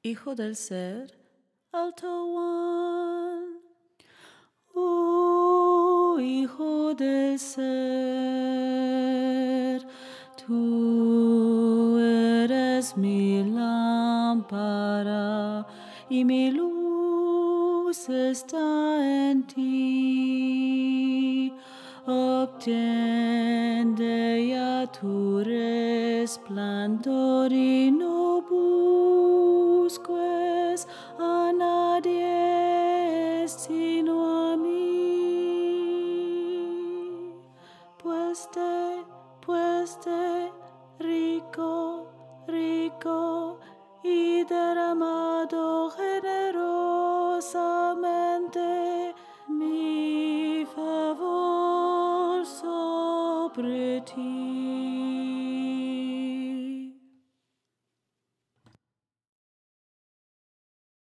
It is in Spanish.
Hijo del Ser, Alto One. Hijo del Ser, tú eres mi lámpara y mi luz está en ti. Obtén de ella tu resplandor y no busques a nadie sino a mí. Pues te rico, rico y derramado generosamente mi favor sobre